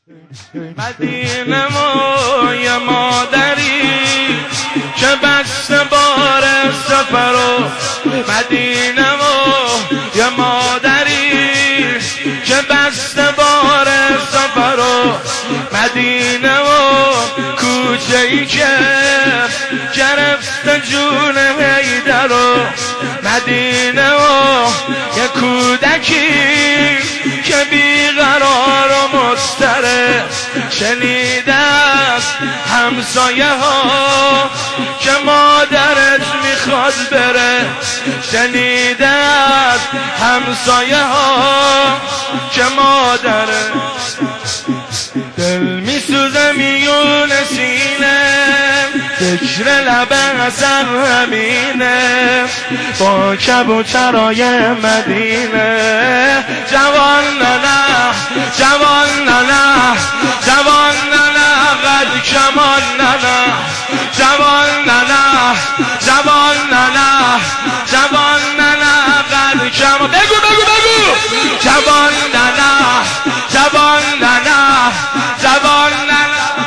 مدینه ما یه مادری که بسته بار سفرو، مدینه ما یه مادری که بسته بار سفرو، مدینه ما کوچه ای که گرفته جون حیدرو، مدینه ما یه کودکی که بیقرار و مضطرب، شنیده از همسایه ها که مادرت میخواد بره، شنیده از همسایه ها که مادرت دل میسوزه میون سینه، فکر لب حسن همینه با کبوترای مدینه. جوان نه جوان نه جوان نه قد کمان نه جوان نه جوان نه جوان نه قد کمان. بگو بگو بگو جوان نه جوان نه جوان نه.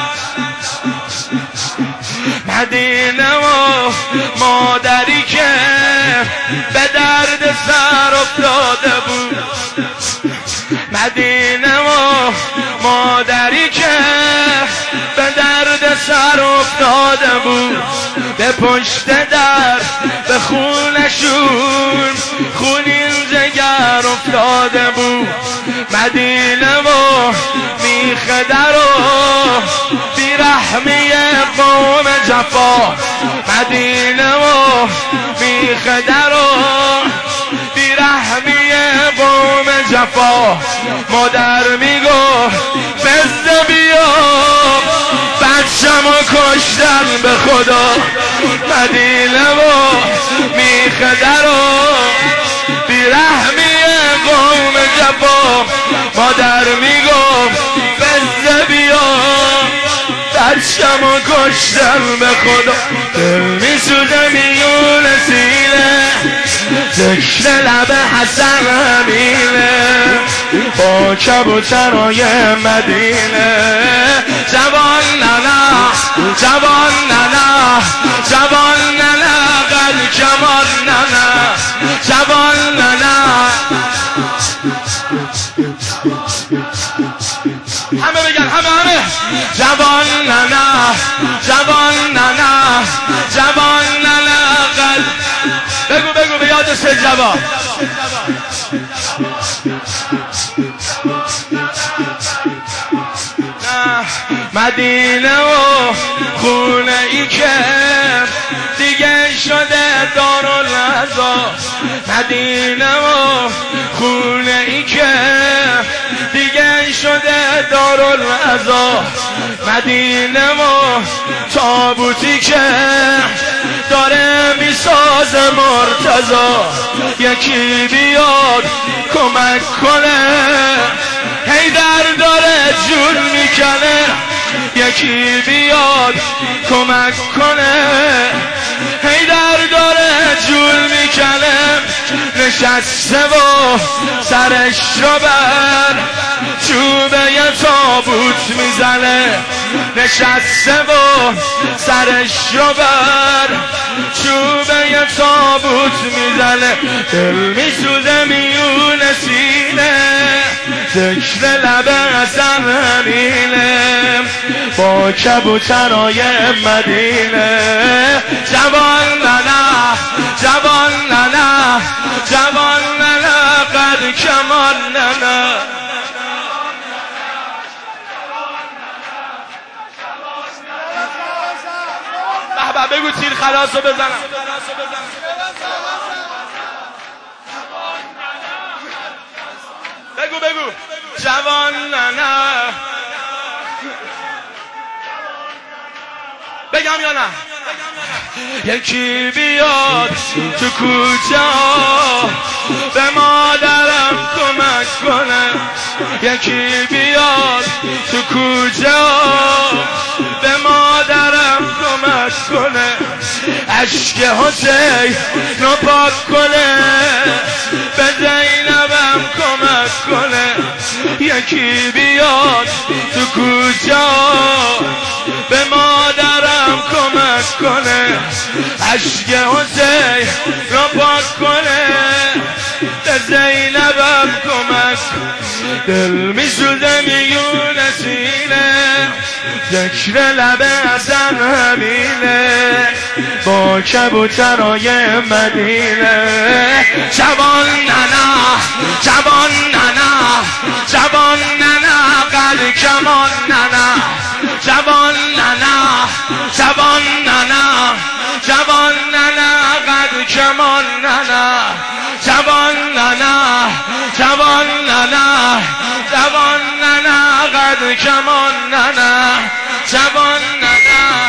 مدینه و مادری که به درد سر افتاده بود، مدینه و مادری که به درد سر افتاده بود، به پشت در به خونشون خونین جگر افتاده بود، مدینه و میخه در و بیرحمی قوم جفا، مدینه و میخه در و بیرحمی قوم جفا. مادر میگو بزده بیا بچه‌مو کشتن به خدا، مدینه و میخه در و بیرحمی قوم جفا. مادر میگو بزده بیا بچه‌مو کشتن به خدا، دل میسوزه میون سینه، ذکر لب حسن همینه با کبوترای مدینه. جوان نه جوان نه جوان نه قد کمان نه جوان نه. همه بگن همه جوان نه جوان نه جوان نه قد. بگو بگو به یاد سه جوان. مدینه و خونه ای که دیگه شده دارالعزا، مدینه و خونه ای که دیگه شده دارالعزا، مدینه و تابوتی که داره میساز مرتضا. یکی بیاد کمک کنه حیدر داره جون میکنه، یکی بیاد کمک کنه حیدر داره جون میکنه. نشسته و سرش رو بر چوبه یه تابوت میزنه، نشسته و سرش رو بر چوبه یه تابوت میزنه، دل میسوزه میون سینه، ذکر لب حسن همینه با کبوترای مدینه. جوان نه جوان نه جوان نه قد کمان نه. بابا بگو تیر خلاصو بزنم. بگو بگو جوان نه. بگم یا نه؟ یکی بیاد تو کوچه به مادرم کمک کنه، یکی بیاد تو کوچه به مادرم کمک کنه، اشک حسین رو پاک کنه، به زینبم کمک کنه، یکی بیاد تو کجا به مادرم کمک کنه عشق حسین را پاک کنه به زینبم کمک دل میسوزه میونه سینه ذکر لب حسن همینه با کبوترای مدینه جوان ننا جوان ننا جوان ننا قد کمان ننا جوان ننا جوان ننا جوان ننا قد کمان ننا جوان ننا جوان ننا جوان ننا قد کمان ننا جوان ننا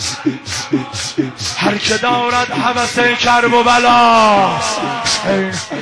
هر که دارد هوس کرب و بلا